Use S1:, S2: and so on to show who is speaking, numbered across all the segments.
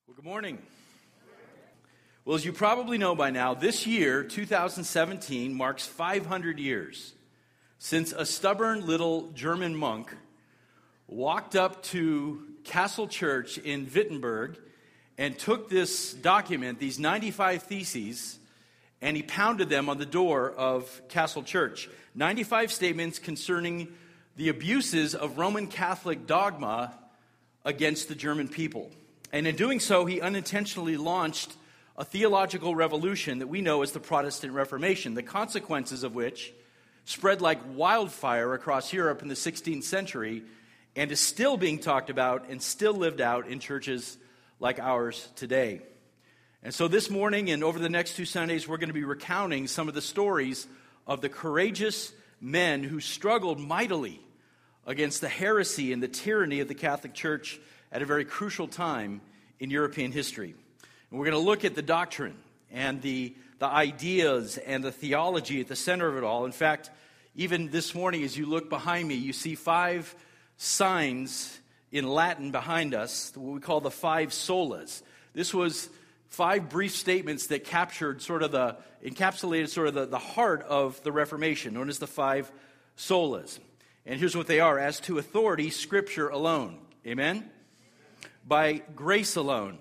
S1: Well, good morning. Well, as you probably know by now, this year, 2017, marks 500 years since a stubborn little German monk walked up to Castle Church in Wittenberg and took this document, these 95 Theses, and he pounded them on the door of Castle Church. 95 statements concerning the abuses of Roman Catholic dogma against the German people. And in doing so, he unintentionally launched a theological revolution that we know as the Protestant Reformation, the consequences of which spread like wildfire across Europe in the 16th century and is still being talked about and still lived out in churches like ours today. And so this morning and over the next 2 Sundays, we're going to be recounting some of the stories of the courageous men who struggled mightily against the heresy and the tyranny of the Catholic Church at a very crucial time in European history. And we're going to look at the doctrine and the ideas and the theology at the center of it all. In fact, even this morning as you look behind me, you see 5 signs in Latin behind us, what we call the 5 solas. This was 5 brief statements that encapsulated the heart of the Reformation, known as the 5 solas. And here's what they are. As to authority, Scripture alone. Amen? By grace alone,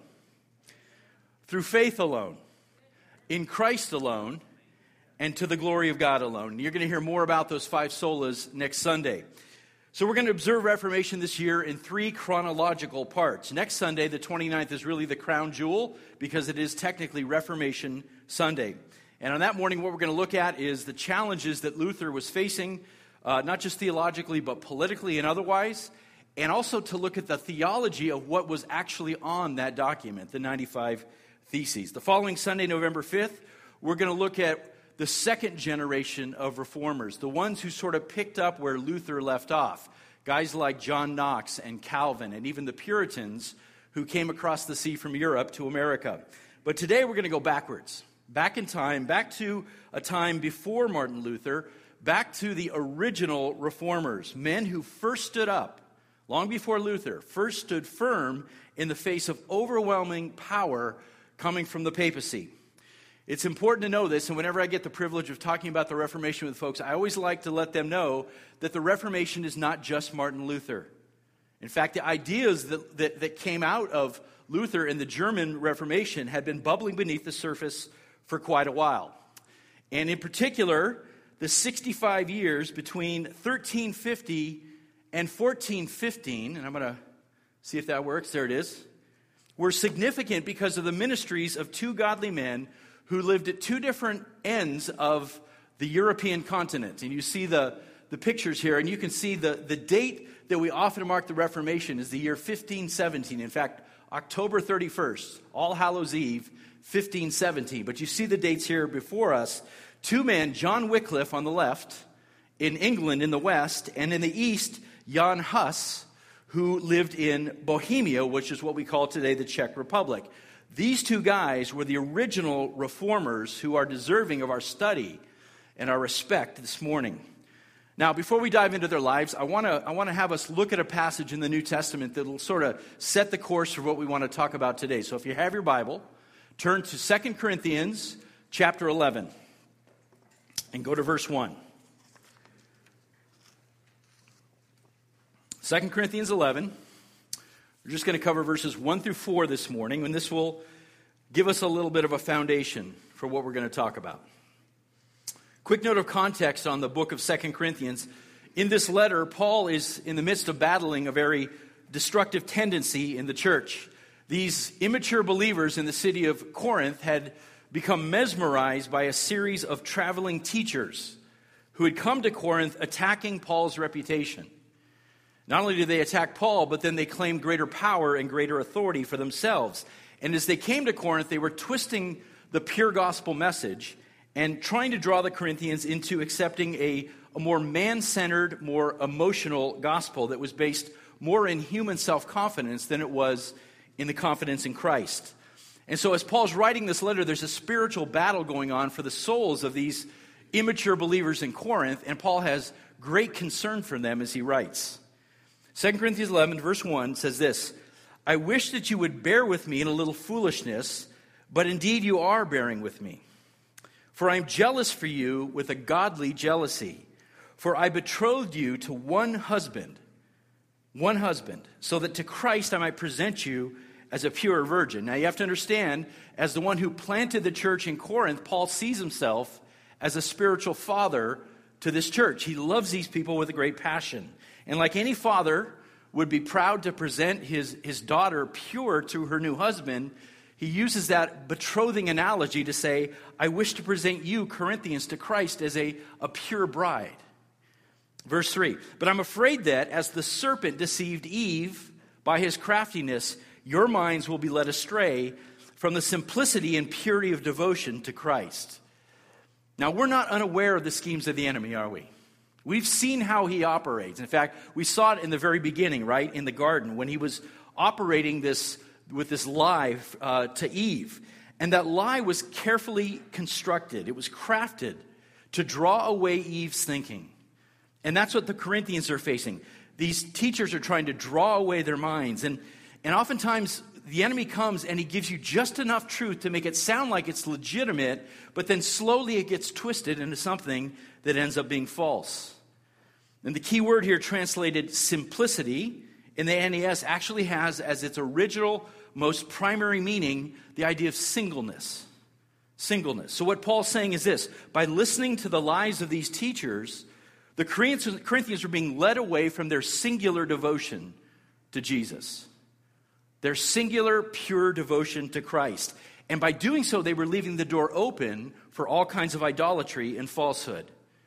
S1: through faith alone, in Christ alone, and to the glory of God alone. You're going to hear more about those 5 solas next Sunday. So we're going to observe Reformation this year in 3 chronological parts. Next Sunday, the 29th, is really the crown jewel because it is technically Reformation Sunday. And on that morning, what we're going to look at is the challenges that Luther was facing, not just theologically, but politically and otherwise, and also to look at the theology of what was actually on that document, the 95 Theses. The following Sunday, November 5th, we're going to look at the second generation of reformers, the ones who sort of picked up where Luther left off. Guys like John Knox and Calvin, and even the Puritans who came across the sea from Europe to America. But today we're going to go backwards, back in time, back to a time before Martin Luther, back to the original reformers, men who first stood up, long before Luther, first stood firm in the face of overwhelming power coming from the papacy. It's important to know this, and whenever I get the privilege of talking about the Reformation with folks, I always like to let them know that the Reformation is not just Martin Luther. In fact, the ideas that came out of Luther in the German Reformation had been bubbling beneath the surface for quite a while. And in particular, the 65 years between 1350 and 1415, and I'm going to see if that works, there it is, were significant because of the ministries of 2 godly men who lived at 2 different ends of the European continent. And you see the pictures here, and you can see the date that we often mark the Reformation is the year 1517. In fact, October 31st, All Hallows Eve, 1517. But you see the dates here before us. 2 men, John Wycliffe on the left, in England in the west, and in the east, Jan Hus, who lived in Bohemia, which is what we call today the Czech Republic. These 2 guys were the original reformers who are deserving of our study and our respect this morning. Now, before we dive into their lives, I want to have us look at a passage in the New Testament that will sort of set the course for what we want to talk about today. So if you have your Bible, turn to 2 Corinthians chapter 11 and go to verse 1. 2 Corinthians 11, we're just going to cover verses 1 through 4 this morning, and this will give us a little bit of a foundation for what we're going to talk about. Quick note of context on the book of 2 Corinthians. In this letter, Paul is in the midst of battling a very destructive tendency in the church. These immature believers in the city of Corinth had become mesmerized by a series of traveling teachers who had come to Corinth attacking Paul's reputation. Not only did they attack Paul, but then they claimed greater power and greater authority for themselves. And as they came to Corinth, they were twisting the pure gospel message and trying to draw the Corinthians into accepting a more man-centered, more emotional gospel that was based more in human self-confidence than it was in the confidence in Christ. And so as Paul's writing this letter, there's a spiritual battle going on for the souls of these immature believers in Corinth, and Paul has great concern for them as he writes. 2 Corinthians 11, verse 1 says this, I wish that you would bear with me in a little foolishness, but indeed you are bearing with me. For I am jealous for you with a godly jealousy. For I betrothed you to one husband, so that to Christ I might present you as a pure virgin. Now you have to understand, as the one who planted the church in Corinth, Paul sees himself as a spiritual father to this church. He loves these people with a great passion. And like any father would be proud to present his daughter pure to her new husband, he uses that betrothing analogy to say, I wish to present you, Corinthians, to Christ as a pure bride. Verse 3, but I'm afraid that as the serpent deceived Eve by his craftiness, your minds will be led astray from the simplicity and purity of devotion to Christ. Now, we're not unaware of the schemes of the enemy, are we? We've seen how he operates. In fact, we saw it in the very beginning, right, in the garden, when he was operating with this lie to Eve. And that lie was carefully constructed. It was crafted to draw away Eve's thinking. And that's what the Corinthians are facing. These teachers are trying to draw away their minds. And oftentimes, the enemy comes and he gives you just enough truth to make it sound like it's legitimate, but then slowly it gets twisted into something that ends up being false. And the key word here, translated simplicity, in the NAS actually has as its original, most primary meaning, the idea of singleness. Singleness. So what Paul's saying is this: by listening to the lies of these teachers, the Corinthians were being led away from their singular devotion to Jesus. Their singular, pure devotion to Christ. And by doing so, they were leaving the door open for all kinds of idolatry and falsehood.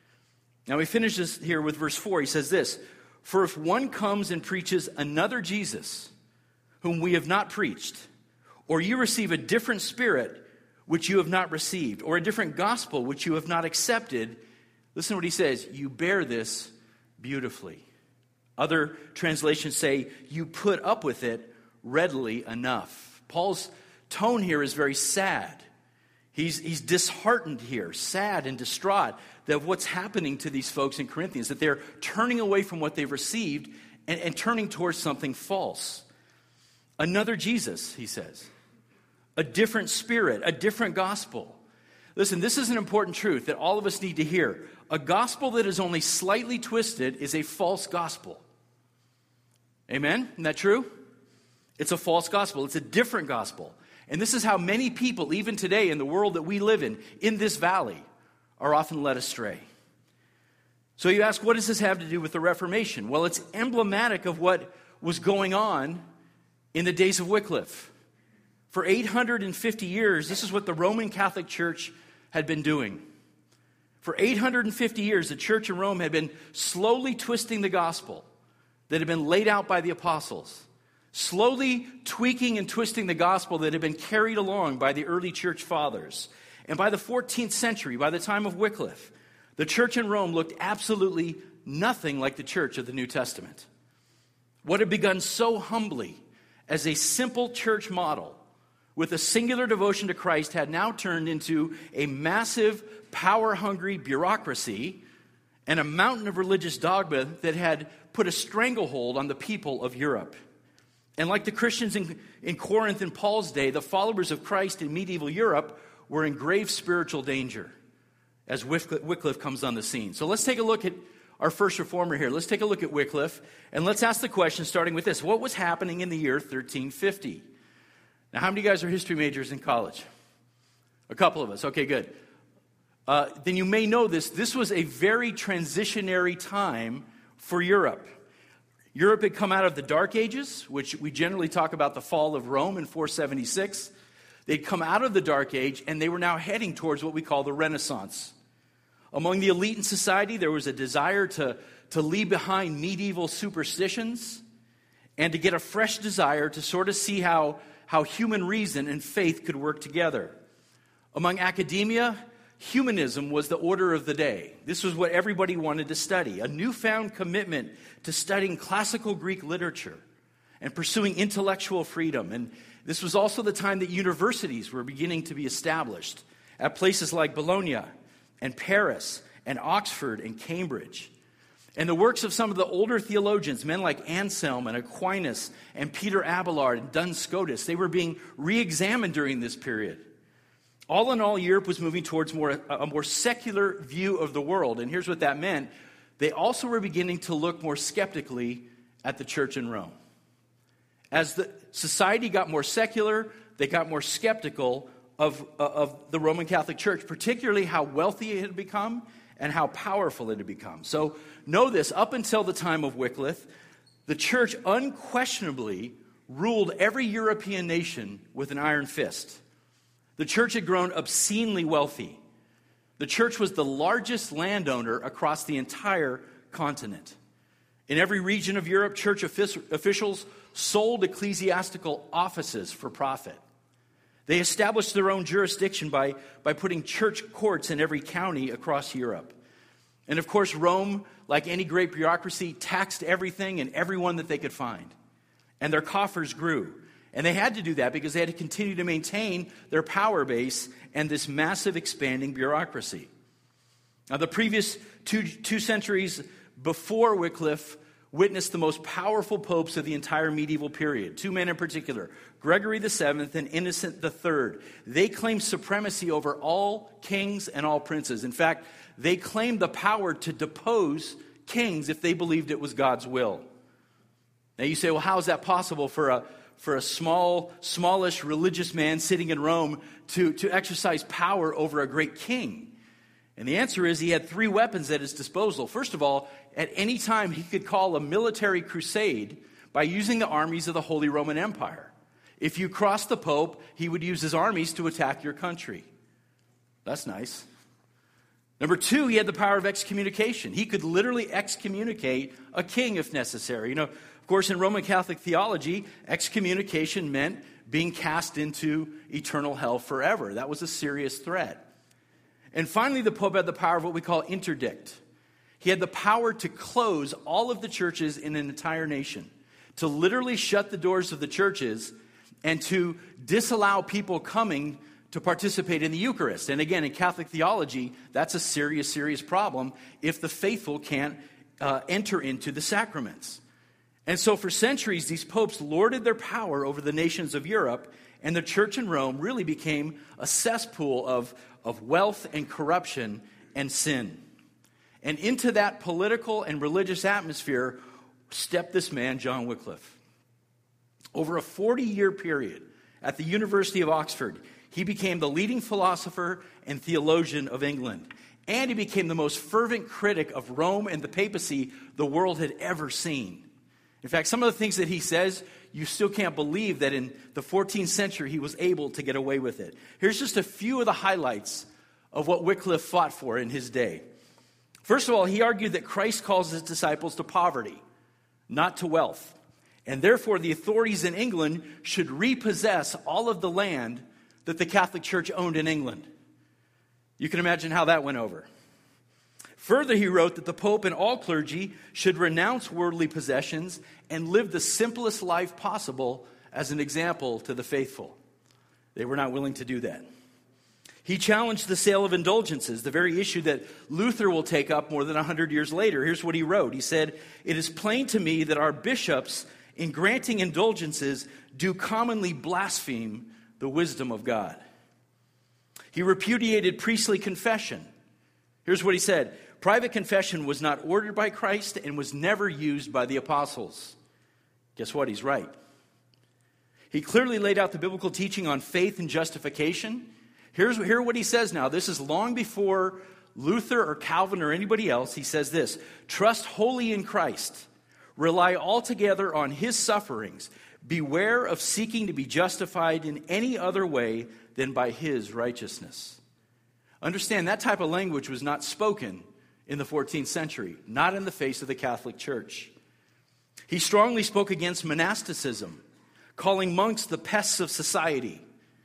S1: Now, he finishes here with verse 4. He says this, for if one comes and preaches another Jesus, whom we have not preached, or you receive a different spirit which you have not received, or a different gospel which you have not accepted, listen to what he says, you bear this beautifully. Other translations say, you put up with it readily enough. Paul's tone here is very sad. He's disheartened here, sad and distraught that what's happening to these folks in Corinthians, that they're turning away from what they've received and turning towards something false. Another Jesus, he says. A different spirit, a different gospel. Listen, this is an important truth that all of us need to hear. A gospel that is only slightly twisted is a false gospel. Amen? Isn't that true? It's a false gospel. It's a different gospel. And this is how many people, even today in the world that we live in this valley, are often led astray. So you ask, what does this have to do with the Reformation? Well, it's emblematic of what was going on in the days of Wycliffe. For 850 years, this is what the Roman Catholic Church had been doing. For 850 years, the church in Rome had been slowly twisting the gospel that had been laid out by the apostles. Slowly tweaking and twisting the gospel that had been carried along by the early church fathers. And by the 14th century, by the time of Wycliffe, the church in Rome looked absolutely nothing like the church of the New Testament. What had begun so humbly as a simple church model with a singular devotion to Christ had now turned into a massive, power-hungry bureaucracy and a mountain of religious dogma that had put a stranglehold on the people of Europe. And like the Christians in Corinth in Paul's day, the followers of Christ in medieval Europe were in grave spiritual danger as Wycliffe comes on the scene. So let's take a look at our first reformer here. Let's take a look at Wycliffe, and let's ask the question starting with this. What was happening in the year 1350? Now, how many of you guys are history majors in college? A couple of us. Okay, good. Then you may know this. This was a very transitionary time for Europe. Europe had come out of the Dark Ages, which we generally talk about the fall of Rome in 476. They'd come out of the Dark Age, and they were now heading towards what we call the Renaissance. Among the elite in society, there was a desire to leave behind medieval superstitions and to get a fresh desire to sort of see how human reason and faith could work together. Among academia, humanism was the order of the day. This was what everybody wanted to study, a newfound commitment to studying classical Greek literature and pursuing intellectual freedom. And this was also the time that universities were beginning to be established at places like Bologna and Paris and Oxford and Cambridge. And the works of some of the older theologians, men like Anselm and Aquinas and Peter Abelard and Duns Scotus, they were being re-examined during this period. All in all, Europe was moving towards a more secular view of the world. And here's what that meant. They also were beginning to look more skeptically at the church in Rome. As the society got more secular, they got more skeptical of the Roman Catholic Church, particularly how wealthy it had become and how powerful it had become. So know this, up until the time of Wycliffe, the church unquestionably ruled every European nation with an iron fist. The church had grown obscenely wealthy. The church was the largest landowner across the entire continent. In every region of Europe, church officials sold ecclesiastical offices for profit. They established their own jurisdiction by putting church courts in every county across Europe. And of course, Rome, like any great bureaucracy, taxed everything and everyone that they could find. And their coffers grew. And they had to do that because they had to continue to maintain their power base and this massive expanding bureaucracy. Now, the previous two centuries before Wycliffe witnessed the most powerful popes of the entire medieval period. Two men in particular, Gregory VII and Innocent III. They claimed supremacy over all kings and all princes. In fact, they claimed the power to depose kings if they believed it was God's will. Now you say, well, how is that possible for a smallish religious man sitting in Rome to exercise power over a great king? And the answer is he had three weapons at his disposal. First of all, at any time he could call a military crusade by using the armies of the Holy Roman Empire. If you crossed the Pope, he would use his armies to attack your country. That's nice. Number two, he had the power of excommunication. He could literally excommunicate a king if necessary. Of course, in Roman Catholic theology, excommunication meant being cast into eternal hell forever. That was a serious threat. And finally, the Pope had the power of what we call interdict. He had the power to close all of the churches in an entire nation, to literally shut the doors of the churches and to disallow people coming to participate in the Eucharist. And again, in Catholic theology, that's a serious, serious problem if the faithful can't enter into the sacraments. And so for centuries, these popes lorded their power over the nations of Europe, and the church in Rome really became a cesspool of wealth and corruption and sin. And into that political and religious atmosphere stepped this man, John Wycliffe. Over a 40-year period at the University of Oxford, he became the leading philosopher and theologian of England. And he became the most fervent critic of Rome and the papacy the world had ever seen. In fact, some of the things that he says, you still can't believe that in the 14th century he was able to get away with it. Here's just a few of the highlights of what Wycliffe fought for in his day. First of all, he argued that Christ calls his disciples to poverty, not to wealth. And therefore, the authorities in England should repossess all of the land that the Catholic Church owned in England. You can imagine how that went over. Further, he wrote that the Pope and all clergy should renounce worldly possessions and live the simplest life possible as an example to the faithful. They were not willing to do that. He challenged the sale of indulgences, the very issue that Luther will take up more than 100 years later. Here's what he wrote. He said, "It is plain to me that our bishops, in granting indulgences, do commonly blaspheme the wisdom of God." He repudiated priestly confession. Here's what he said. Private confession was not ordered by Christ and was never used by the apostles. Guess what? He's right. He clearly laid out the biblical teaching on faith and justification. Hear what he says now. This is long before Luther or Calvin or anybody else. He says this: trust wholly in Christ. Rely altogether on his sufferings. Beware of seeking to be justified in any other way than by his righteousness. Understand, that type of language was not spoken in the 14th century, not in the face of the Catholic Church. He strongly spoke against monasticism, calling monks the pests of society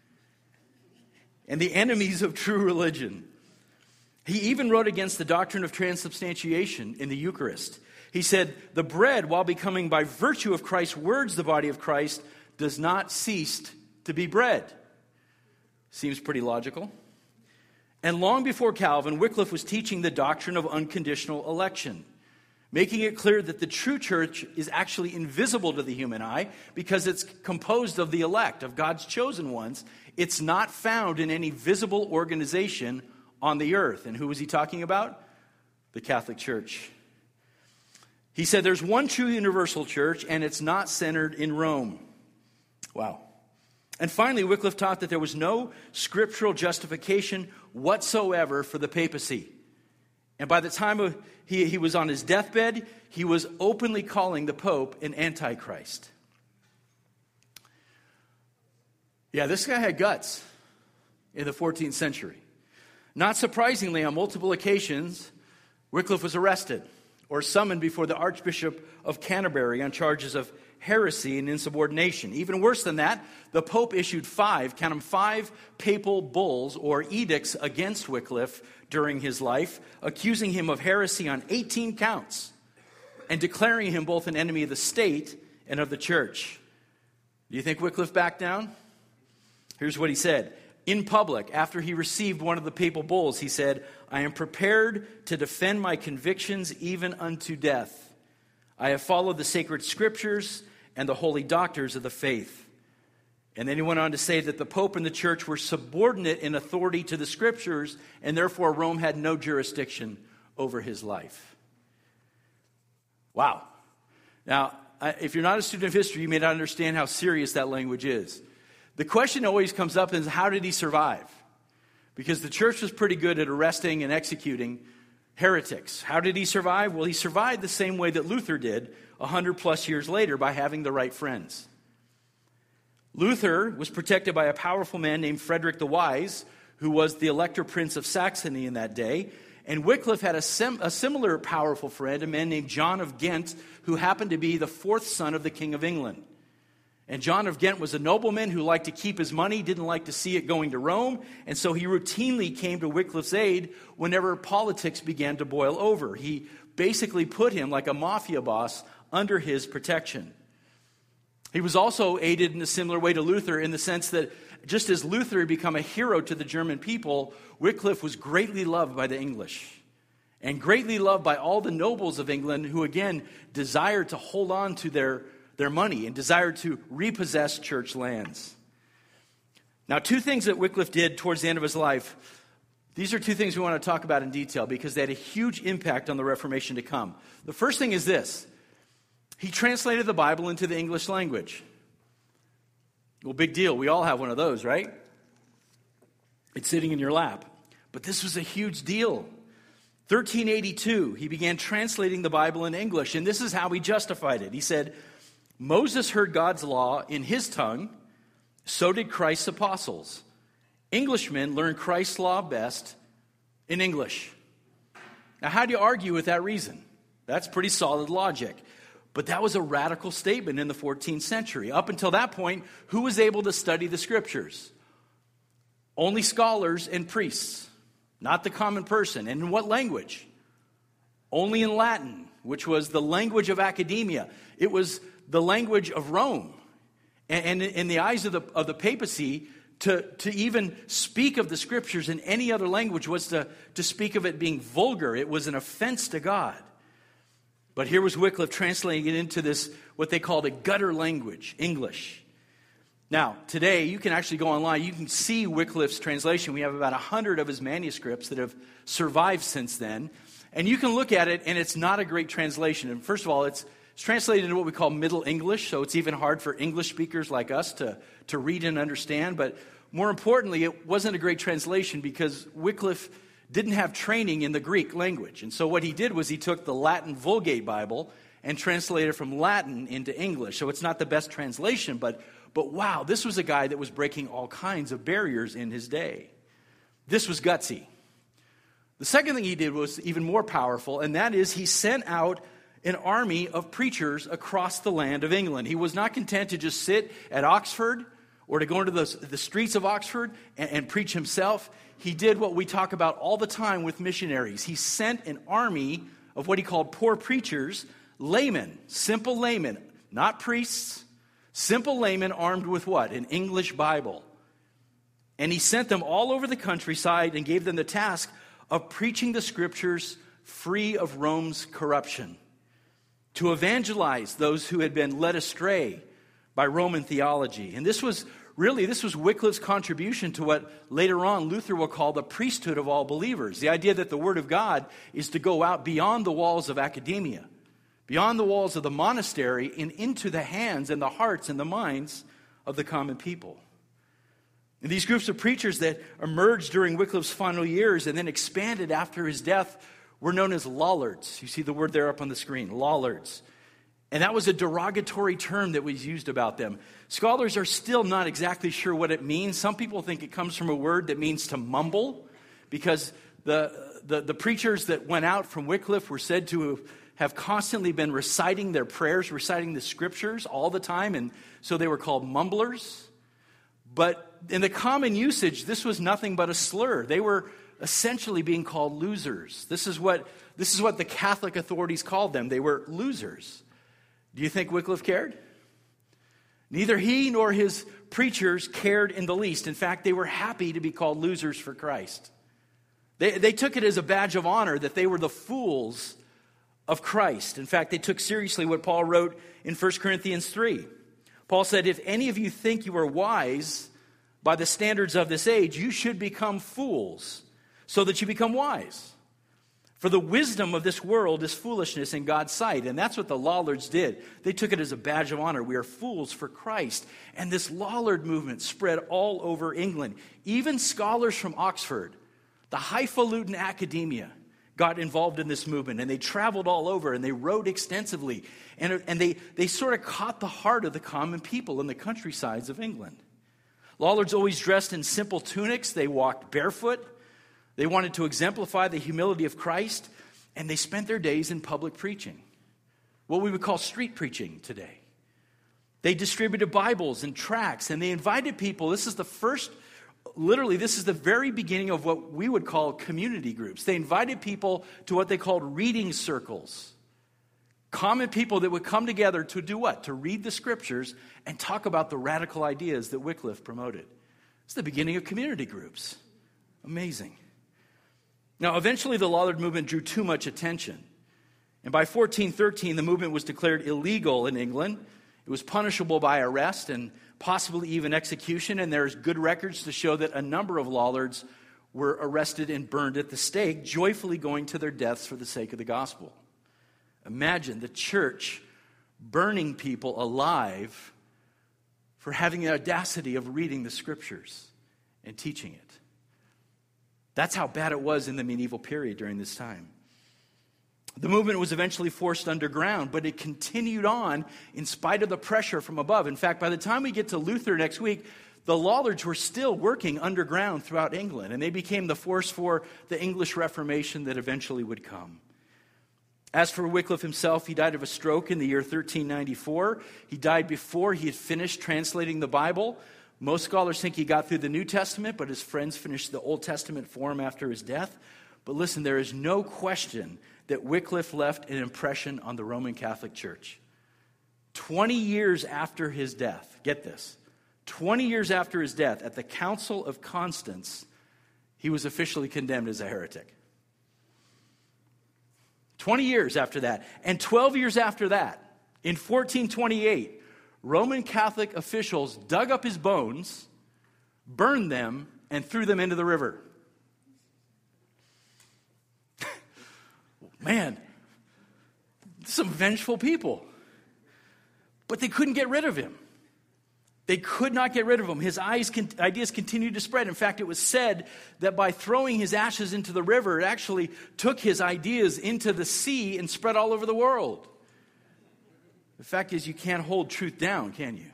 S1: and the enemies of true religion. He even wrote against the doctrine of transubstantiation in the Eucharist. He said, the bread, while becoming by virtue of Christ's words the body of Christ, does not cease to be bread. Seems pretty logical. And long before Calvin, Wycliffe was teaching the doctrine of unconditional election. making it clear that the true church is actually invisible to the human eye because it's composed of the elect, of God's chosen ones. It's not found in any visible organization on the earth. And who was he talking about? The Catholic Church. He said there's one true universal church, and it's not centered in Rome. Wow. And finally, Wycliffe taught that there was no scriptural justification whatsoever for the papacy. And by the time he was on his deathbed, he was openly calling the Pope an antichrist. Yeah, this guy had guts in the 14th century. Not surprisingly, on multiple occasions, Wycliffe was arrested or summoned before the Archbishop of Canterbury on charges of heresy and insubordination. Even worse than that, the Pope issued five papal bulls or edicts against Wycliffe during his life, accusing him of heresy on 18 counts and declaring him both an enemy of the state and of the church. Do you think Wycliffe backed down? Here's what he said. In public, after he received one of the papal bulls, he said, "I am prepared to defend my convictions even unto death. I have followed the sacred scriptures and the holy doctors of the faith." And then he went on to say that the Pope and the church were subordinate in authority to the scriptures, and therefore Rome had no jurisdiction over his life. Wow. Now, if you're not a student of history, you may not understand how serious that language is. The question always comes up is, how did he survive? Because the church was pretty good at arresting and executing heretics. How did he survive? Well, he survived the same way that Luther did 100 plus years later, by having the right friends. Luther was protected by a powerful man named Frederick the Wise, who was the Elector Prince of Saxony in that day. And Wycliffe had a similar powerful friend, a man named John of Ghent, who happened to be the fourth son of the King of England. And John of Ghent was a nobleman who liked to keep his money, didn't like to see it going to Rome, and so he routinely came to Wycliffe's aid whenever politics began to boil over. He basically put him, like a mafia boss, under his protection. He was also aided in a similar way to Luther in the sense that just as Luther had become a hero to the German people, Wycliffe was greatly loved by the English and greatly loved by all the nobles of England who, again, desired to hold on to their money and desired to repossess church lands. Now, two things that Wycliffe did towards the end of his life, these are two things we want to talk about in detail because they had a huge impact on the Reformation to come. The first thing is this. He translated the Bible into the English language. Well, big deal. We all have one of those, right? It's sitting in your lap. But this was a huge deal. 1382, he began translating the Bible in English, and this is how he justified it. He said, "Moses heard God's law in his tongue, so did Christ's apostles. Englishmen learn Christ's law best in English." Now, how do you argue with that reason? That's pretty solid logic. But that was a radical statement in the 14th century. Up until that point, who was able to study the scriptures? Only scholars and priests, not the common person. And in what language? Only in Latin, which was the language of academia. It was the language of Rome. And in the eyes of the papacy, to even speak of the scriptures in any other language was to speak of it being vulgar. It was an offense to God. But here was Wycliffe translating it into this, what they called a gutter language, English. Now, today, you can actually go online. You can see Wycliffe's translation. We have about 100 of his manuscripts that have survived since then. And you can look at it, and it's not a great translation. And first of all, it's translated into what we call Middle English, so it's even hard for English speakers like us to read and understand. But more importantly, it wasn't a great translation because Wycliffe didn't have training in the Greek language. And so what he did was he took the Latin Vulgate Bible and translated it from Latin into English. So it's not the best translation, but wow, this was a guy that was breaking all kinds of barriers in his day. This was gutsy. The second thing he did was even more powerful, and that is he sent out an army of preachers across the land of England. He was not content to just sit at Oxford or to go into the streets of Oxford and preach himself. He did what we talk about all the time with missionaries. He sent an army of what he called poor preachers, laymen, simple laymen, not priests, simple laymen armed with what? An English Bible. And he sent them all over the countryside and gave them the task of preaching the scriptures free of Rome's corruption. to evangelize those who had been led astray by Roman theology. And this was Wycliffe's contribution to what later on Luther will call the priesthood of all believers. The idea that the Word of God is to go out beyond the walls of academia, beyond the walls of the monastery, and into the hands and the hearts and the minds of the common people. And these groups of preachers that emerged during Wycliffe's final years and then expanded after his death were known as Lollards. You see the word there up on the screen, Lollards. And that was a derogatory term that was used about them. Scholars are still not exactly sure what it means. Some people think it comes from a word that means to mumble, because the preachers that went out from Wycliffe were said to have constantly been reciting their prayers, reciting the scriptures all the time, and so they were called mumblers. But in the common usage, this was nothing but a slur. They were essentially being called losers. This is what the Catholic authorities called them. They were losers. Do you think Wycliffe cared? Neither he nor his preachers cared in the least. In fact, they were happy to be called losers for Christ. They took it as a badge of honor that they were the fools of Christ. In fact, they took seriously what Paul wrote in 1 Corinthians 3. Paul said, if any of you think you are wise by the standards of this age, you should become fools so that you become wise. For the wisdom of this world is foolishness in God's sight. And that's what the Lollards did. They took it as a badge of honor. We are fools for Christ. And this Lollard movement spread all over England. Even scholars from Oxford, the highfalutin academia, got involved in this movement. And they traveled all over and they wrote extensively. And they sort of caught the heart of the common people in the countrysides of England. Lollards always dressed in simple tunics. They walked barefoot. They wanted to exemplify the humility of Christ, and they spent their days in public preaching, what we would call street preaching today. They distributed Bibles and tracts, and they invited people. This is the very beginning of what we would call community groups. They invited people to what they called reading circles. Common people that would come together to do what? To read the scriptures and talk about the radical ideas that Wycliffe promoted. It's the beginning of community groups. Amazing. Now, eventually the Lollard movement drew too much attention. And by 1413, the movement was declared illegal in England. It was punishable by arrest and possibly even execution. And there's good records to show that a number of Lollards were arrested and burned at the stake, joyfully going to their deaths for the sake of the gospel. Imagine the church burning people alive for having the audacity of reading the scriptures and teaching it. That's how bad it was in the medieval period during this time. The movement was eventually forced underground, but it continued on in spite of the pressure from above. In fact, by the time we get to Luther next week, the Lollards were still working underground throughout England, and they became the force for the English Reformation that eventually would come. As for Wycliffe himself, he died of a stroke in the year 1394. He died before he had finished translating the Bible. Most scholars think he got through the New Testament, but his friends finished the Old Testament for him after his death. But listen, there is no question that Wycliffe left an impression on the Roman Catholic Church. 20 years after his death, get this, 20 years after his death, at the Council of Constance, he was officially condemned as a heretic. 20 years after that. And 12 years after that, in 1428, Roman Catholic officials dug up his bones, burned them, and threw them into the river. Man, some vengeful people. But they couldn't get rid of him. They could not get rid of him. His ideas continued to spread. In fact, it was said that by throwing his ashes into the river, it actually took his ideas into the sea and spread all over the world. The fact is, you can't hold truth down, can you?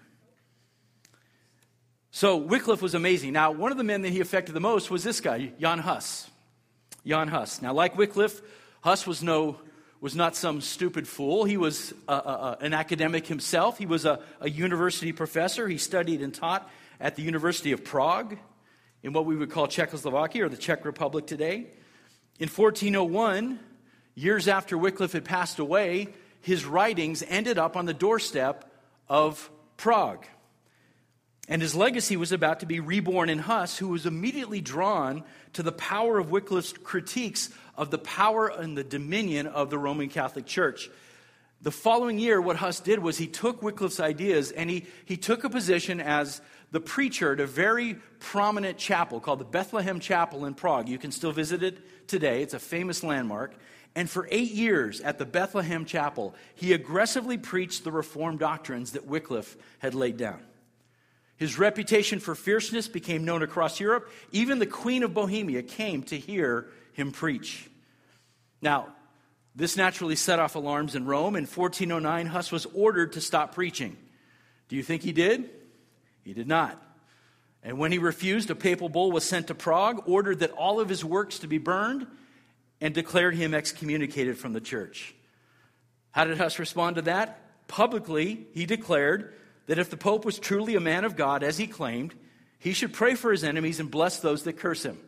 S1: So Wycliffe was amazing. Now, one of the men that he affected the most was this guy, Jan Hus. Jan Hus. Now, like Wycliffe, Hus was not some stupid fool. He was an academic himself. He was a university professor. He studied and taught at the University of Prague in what we would call Czechoslovakia, or the Czech Republic today. In 1401, years after Wycliffe had passed away, his writings ended up on the doorstep of Prague. And his legacy was about to be reborn in Hus, who was immediately drawn to the power of Wycliffe's critiques of the power and the dominion of the Roman Catholic Church. The following year, what Huss did was he took Wycliffe's ideas and he took a position as the preacher at a very prominent chapel called the Bethlehem Chapel in Prague. You can still visit it today. It's a famous landmark. And for 8 years at the Bethlehem Chapel, he aggressively preached the Reformed doctrines that Wycliffe had laid down. His reputation for fierceness became known across Europe. Even the Queen of Bohemia came to hear him preach. Now, this naturally set off alarms in Rome. In 1409, Huss was ordered to stop preaching. Do you think he did? He did not. And when he refused, a papal bull was sent to Prague, ordered that all of his works to be burned, and declared him excommunicated from the church. How did Huss respond to that? Publicly, he declared that if the Pope was truly a man of God, as he claimed, he should pray for his enemies and bless those that curse him.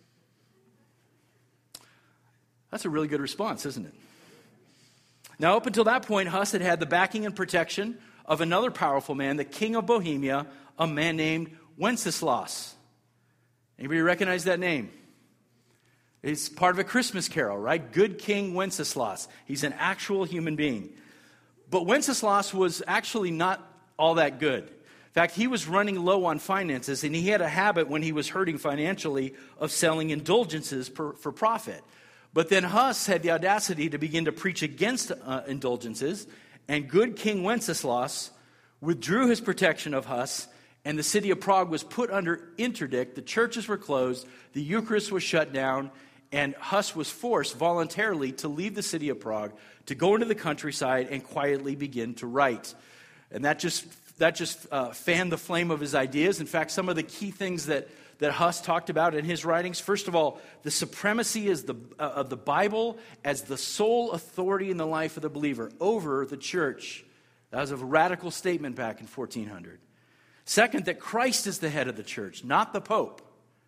S1: That's a really good response, isn't it? Now, up until that point, Huss had had the backing and protection of another powerful man, the King of Bohemia, a man named Wenceslas. Anybody recognize that name? It's part of a Christmas carol, right? Good King Wenceslas. He's an actual human being. But Wenceslas was actually not all that good. In fact, he was running low on finances, and he had a habit when he was hurting financially of selling indulgences for profit. But then Huss had the audacity to begin to preach against indulgences, and good King Wenceslas withdrew his protection of Huss, and the city of Prague was put under interdict. The churches were closed, the Eucharist was shut down, and Huss was forced voluntarily to leave the city of Prague, to go into the countryside and quietly begin to write. And that just fanned the flame of his ideas. In fact, some of the key things that Huss talked about in his writings, first of all, the supremacy of the Bible as the sole authority in the life of the believer over the church. That was a radical statement back in 1400. Second, that Christ is the head of the church, not the Pope.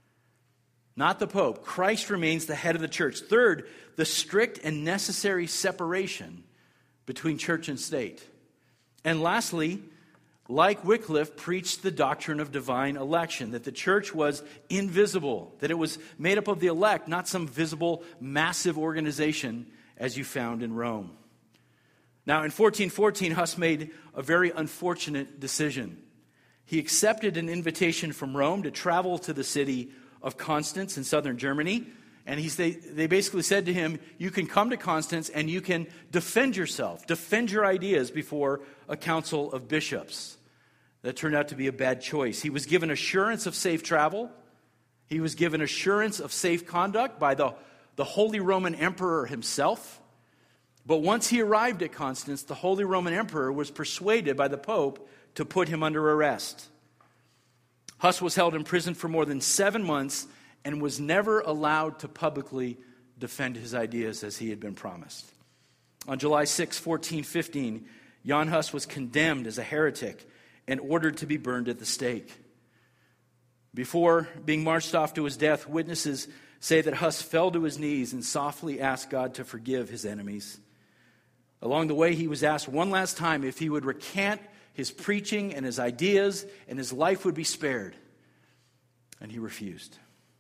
S1: Not the Pope. Christ remains the head of the church. Third, the strict and necessary separation between church and state. And lastly, like Wycliffe, preached the doctrine of divine election, that the church was invisible, that it was made up of the elect, not some visible, massive organization as you found in Rome. Now, in 1414, Huss made a very unfortunate decision. He accepted an invitation from Rome to travel to the city of Constance in southern Germany. And they basically said to him, you can come to Constance and you can defend yourself, defend your ideas before a council of bishops. That turned out to be a bad choice. He was given assurance of safe travel. He was given assurance of safe conduct by the Holy Roman Emperor himself. But once he arrived at Constance, the Holy Roman Emperor was persuaded by the Pope to put him under arrest. Huss was held in prison for more than 7 months and was never allowed to publicly defend his ideas as he had been promised. On July 6, 1415, Jan Hus was condemned as a heretic and ordered to be burned at the stake. Before being marched off to his death, witnesses say that Huss fell to his knees and softly asked God to forgive his enemies. Along the way, he was asked one last time if he would recant his preaching and his ideas, and his life would be spared. And he refused.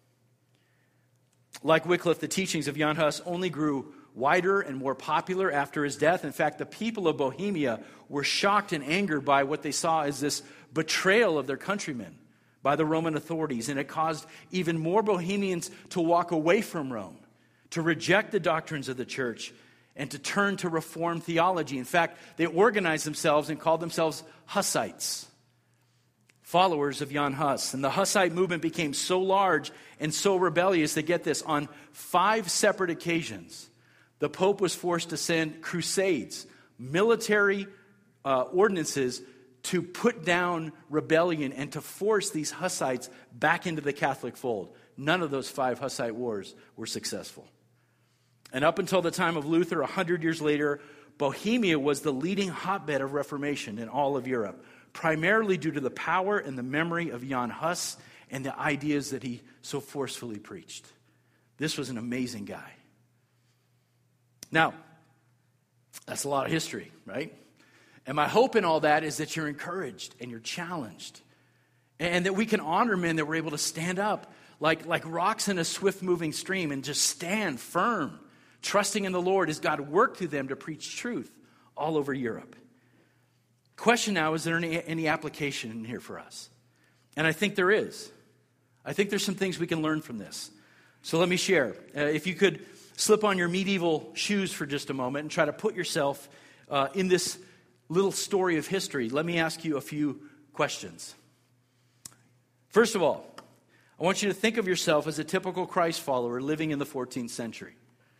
S1: Like Wycliffe, the teachings of Jan Hus only grew wider and more popular after his death. In fact, the people of Bohemia were shocked and angered by what they saw as this betrayal of their countrymen by the Roman authorities. And it caused even more Bohemians to walk away from Rome, to reject the doctrines of the church, and to turn to Reformed theology. In fact, they organized themselves and called themselves Hussites, followers of Jan Hus. And the Hussite movement became so large and so rebellious that, get this, on 5 separate occasions, the Pope was forced to send crusades, military ordinances to put down rebellion and to force these Hussites back into the Catholic fold. None of those 5 Hussite wars were successful. And up until the time of Luther, 100 years later, Bohemia was the leading hotbed of Reformation in all of Europe, primarily due to the power and the memory of Jan Hus and the ideas that he so forcefully preached. This was an amazing guy. Now, that's a lot of history, right? And my hope in all that is that you're encouraged and you're challenged, and that we can honor men that were able to stand up like rocks in a swift-moving stream and just stand firm, trusting in the Lord as God worked through them to preach truth all over Europe. Question now, is there any application in here for us? And I think there is. I think there's some things we can learn from this. So let me share. If you could slip on your medieval shoes for just a moment and try to put yourself in this little story of history, let me ask you a few questions. First of all, I want you to think of yourself as a typical Christ follower living in the 14th century.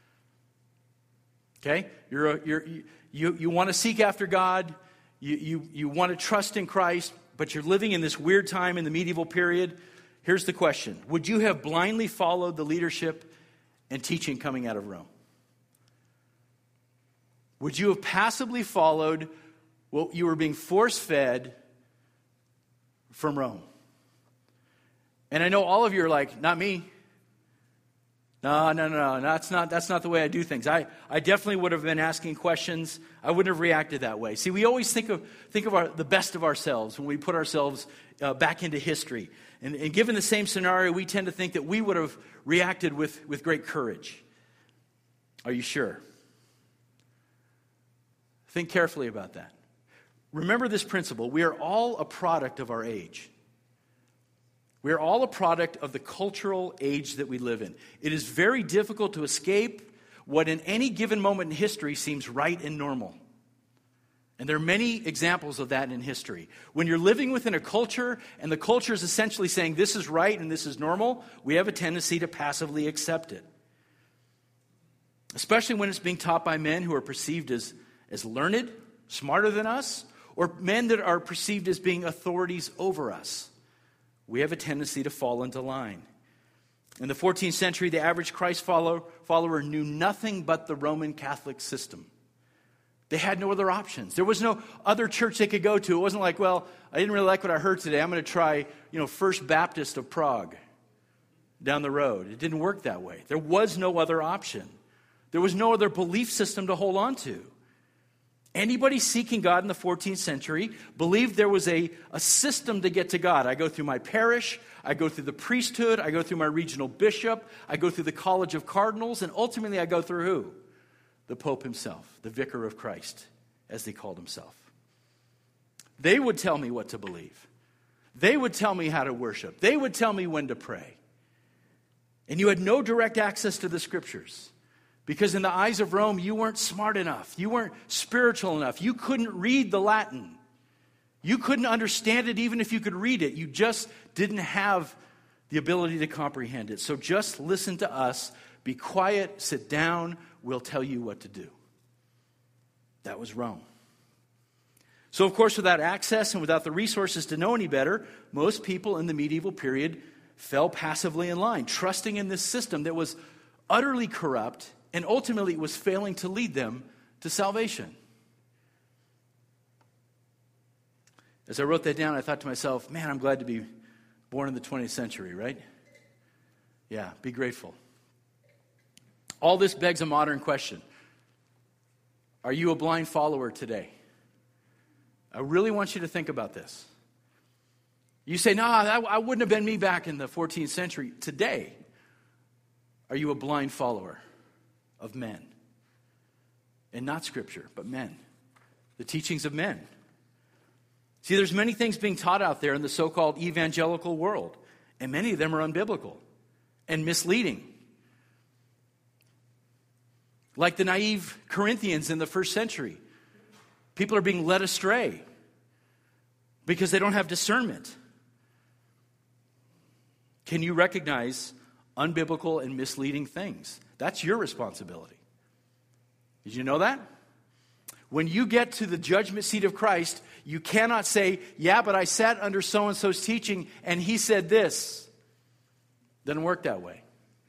S1: Okay? You want to seek after God. You want to trust in Christ, but you're living in this weird time in the medieval period. Here's the question. Would you have blindly followed the leadership and teaching coming out of Rome? Would you have passively followed what you were being force-fed from Rome? And I know all of you are like, not me. No, that's not the way I do things. I definitely would have been asking questions. I wouldn't have reacted that way. See, we always think of the best of ourselves when we put ourselves back into history. And given the same scenario, we tend to think that we would have reacted with great courage. Are you sure? Think carefully about that. Remember this principle. We are all a product of our age. We are all a product of the cultural age that we live in. It is very difficult to escape what in any given moment in history seems right and normal. And there are many examples of that in history. When you're living within a culture and the culture is essentially saying this is right and this is normal, we have a tendency to passively accept it. Especially when it's being taught by men who are perceived as learned, smarter than us, or men that are perceived as being authorities over us. We have a tendency to fall into line. In the 14th century, the average Christ follower knew nothing but the Roman Catholic system. They had no other options. There was no other church they could go to. It wasn't like, well, I didn't really like what I heard today. I'm going to try, First Baptist of Prague down the road. It didn't work that way. There was no other option. There was no other belief system to hold on to. Anybody seeking God in the 14th century believed there was a system to get to God. I go through my parish, I go through the priesthood, I go through my regional bishop, I go through the College of Cardinals, and ultimately I go through who? The Pope himself, the Vicar of Christ, as they called himself. They would tell me what to believe. They would tell me how to worship. They would tell me when to pray. And you had no direct access to the scriptures. Because in the eyes of Rome, you weren't smart enough. You weren't spiritual enough. You couldn't read the Latin. You couldn't understand it even if you could read it. You just didn't have the ability to comprehend it. So just listen to us. Be quiet. Sit down. We'll tell you what to do. That was Rome. So, of course, without access and without the resources to know any better, most people in the medieval period fell passively in line, trusting in this system that was utterly corrupt. And ultimately, it was failing to lead them to salvation. As I wrote that down, I thought to myself, man, I'm glad to be born in the 20th century, right? Yeah, be grateful. All this begs a modern question. Are you a blind follower today? I really want you to think about this. You say, no, I wouldn't have been me back in the 14th century. Today, are you a blind follower of men? And not Scripture, but men. The teachings of men. See, there's many things being taught out there in the so-called evangelical world, and many of them are unbiblical and misleading. Like the naive Corinthians in the first century. People are being led astray because they don't have discernment. Can you recognize unbiblical and misleading things? That's your responsibility. Did you know that? When you get to the judgment seat of Christ, you cannot say, yeah, but I sat under so-and-so's teaching and he said this. Doesn't work that way.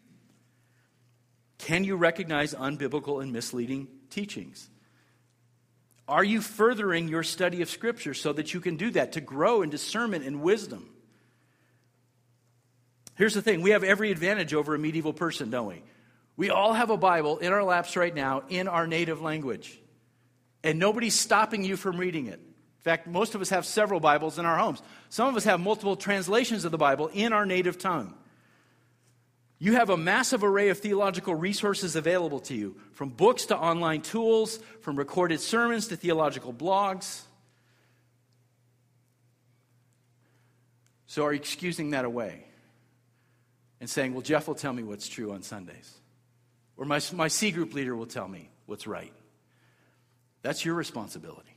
S1: Can you recognize unbiblical and misleading teachings? Are you furthering your study of Scripture so that you can do that, to grow in discernment and wisdom? Here's the thing. We have every advantage over a medieval person, don't we? We all have a Bible in our laps right now in our native language. And nobody's stopping you from reading it. In fact, most of us have several Bibles in our homes. Some of us have multiple translations of the Bible in our native tongue. You have a massive array of theological resources available to you, from books to online tools, from recorded sermons to theological blogs. So are you excusing that away and saying, well, Jeff will tell me what's true on Sundays, or my C group leader will tell me what's right? That's your responsibility.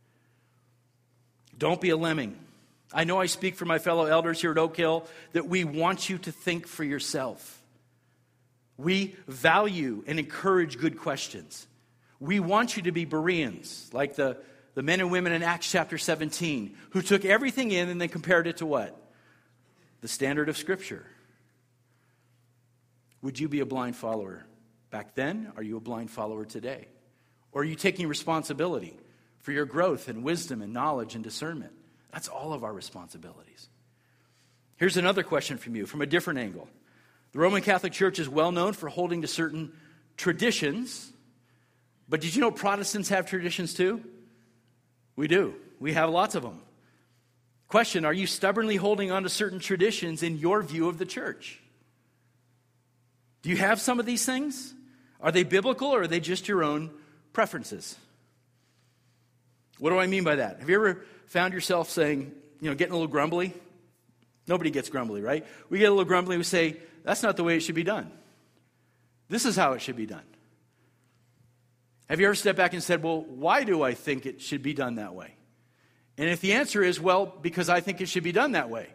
S1: Don't be a lemming. I know I speak for my fellow elders here at Oak Hill that we want you to think for yourself. We value and encourage good questions. We want you to be Bereans, like the men and women in Acts chapter 17, who took everything in and then compared it to what? The standard of Scripture. Would you be a blind follower back then? Are you a blind follower today? Or are you taking responsibility for your growth and wisdom and knowledge and discernment? That's all of our responsibilities. Here's another question from you, from a different angle. The Roman Catholic Church is well known for holding to certain traditions. But did you know Protestants have traditions too? We do. We have lots of them. Question, are you stubbornly holding on to certain traditions in your view of the church? Do you have some of these things? Are they biblical, or are they just your own preferences? What do I mean by that? Have you ever found yourself saying, getting a little grumbly? Nobody gets grumbly, right? We get a little grumbly, we say, that's not the way it should be done. This is how it should be done. Have you ever stepped back and said, well, why do I think it should be done that way? And if the answer is, well, because I think it should be done that way.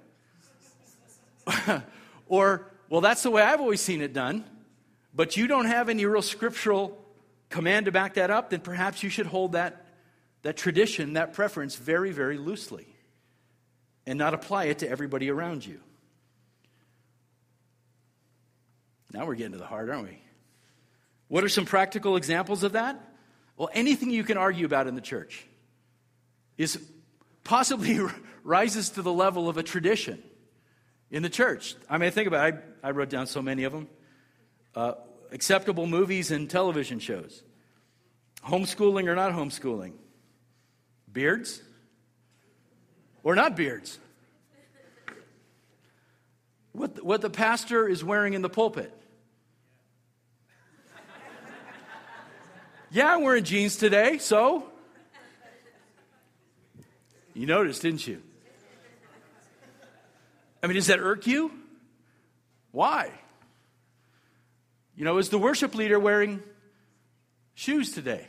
S1: Or, well, that's the way I've always seen it done, but you don't have any real scriptural command to back that up, then perhaps you should hold that tradition, that preference, very, very loosely and not apply it to everybody around you. Now we're getting to the heart, aren't we? What are some practical examples of that? Well, anything you can argue about in the church is possibly rises to the level of a tradition in the church. I mean, think about it. I wrote down so many of them. Acceptable movies and television shows. Homeschooling or not homeschooling. Beards or not beards. What the pastor is wearing in the pulpit. Yeah, I'm wearing jeans today, so. You noticed, didn't you? I mean, does that irk you? Why? Is the worship leader wearing shoes today?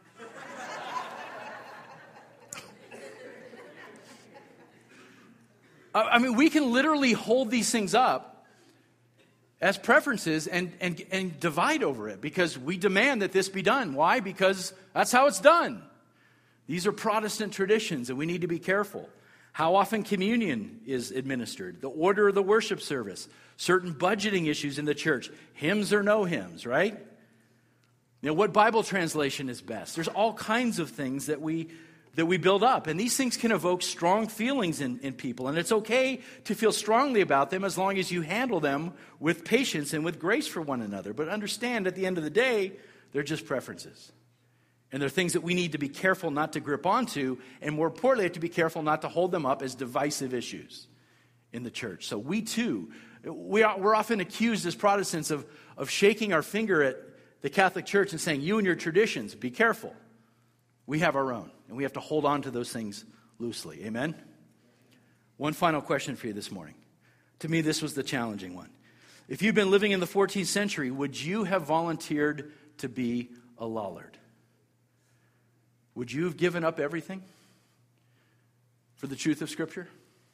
S1: I mean, we can literally hold these things up as preferences and divide over it because we demand that this be done. Why? Because that's how it's done. These are Protestant traditions, and we need to be careful. How often communion is administered, the order of the worship service, certain budgeting issues in the church, hymns or no hymns, right? What Bible translation is best. There's all kinds of things that we build up. And these things can evoke strong feelings in people. And it's okay to feel strongly about them as long as you handle them with patience and with grace for one another. But understand, at the end of the day, they're just preferences. And they're things that we need to be careful not to grip onto. And more importantly, have to be careful not to hold them up as divisive issues in the church. So we too, we're often accused as Protestants of shaking our finger at the Catholic Church and saying, you and your traditions, be careful. We have our own, and we have to hold on to those things loosely. Amen? One final question for you this morning. To me, this was the challenging one. If you've been living in the 14th century, would you have volunteered to be a Lollard? Would you have given up everything for the truth of Scripture?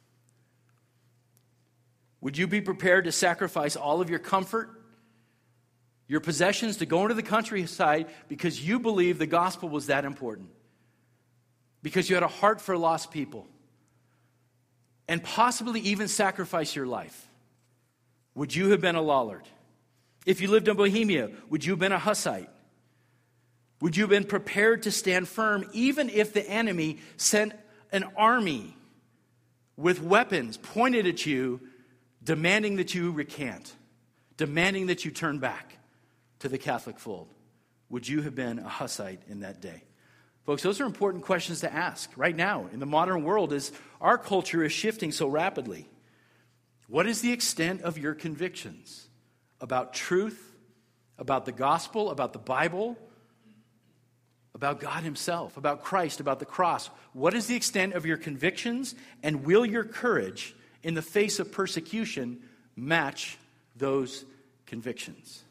S1: Would you be prepared to sacrifice all of your comfort, your possessions, to go into the countryside because you believe the gospel was that important? Because you had a heart for lost people? And possibly even sacrifice your life? Would you have been a Lollard? If you lived in Bohemia, would you have been a Hussite? Would you have been prepared to stand firm even if the enemy sent an army with weapons pointed at you, demanding that you recant, demanding that you turn back to the Catholic fold? Would you have been a Hussite in that day? Folks, those are important questions to ask right now in the modern world as our culture is shifting so rapidly. What is the extent of your convictions about truth, about the gospel, about the Bible, about God himself, about Christ, about the cross. What is the extent of your convictions, and will your courage in the face of persecution match those convictions?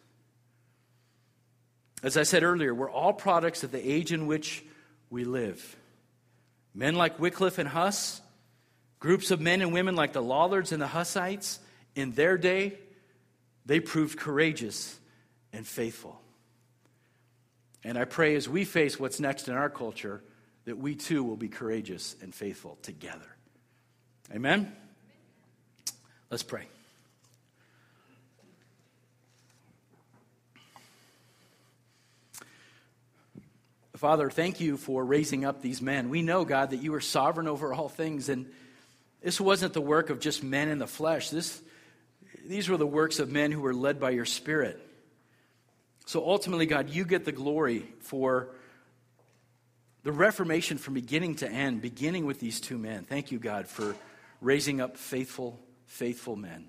S1: As I said earlier, we're all products of the age in which we live. Men like Wycliffe and Huss, groups of men and women like the Lollards and the Hussites, in their day, they proved courageous and faithful. And I pray as we face what's next in our culture, that we too will be courageous and faithful together. Amen? Let's pray. Father, thank you for raising up these men. We know, God, that you are sovereign over all things, and this wasn't the work of just men in the flesh. These were the works of men who were led by your Spirit. So ultimately, God, you get the glory for the Reformation from beginning to end, beginning with these two men. Thank you, God, for raising up faithful men.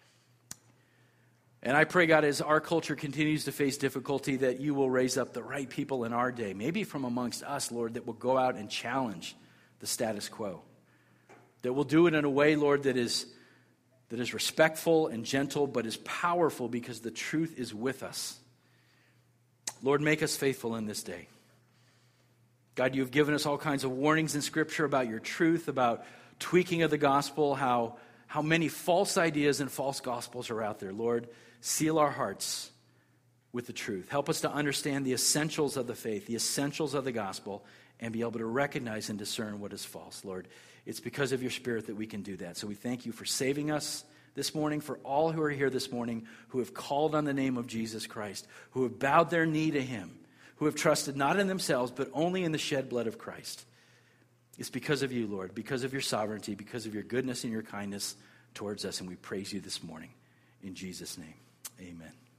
S1: And I pray, God, as our culture continues to face difficulty, that you will raise up the right people in our day, maybe from amongst us, Lord, that will go out and challenge the status quo. That will do it in a way, Lord, that is respectful and gentle, but is powerful because the truth is with us. Lord, make us faithful in this day. God, you've given us all kinds of warnings in Scripture about your truth, about tweaking of the gospel, how many false ideas and false gospels are out there. Lord, seal our hearts with the truth. Help us to understand the essentials of the faith, the essentials of the gospel, and be able to recognize and discern what is false, Lord. It's because of your Spirit that we can do that. So we thank you for saving us this morning, for all who are here this morning who have called on the name of Jesus Christ, who have bowed their knee to him, who have trusted not in themselves, but only in the shed blood of Christ. It's because of you, Lord, because of your sovereignty, because of your goodness and your kindness towards us, and we praise you this morning. In Jesus' name, amen.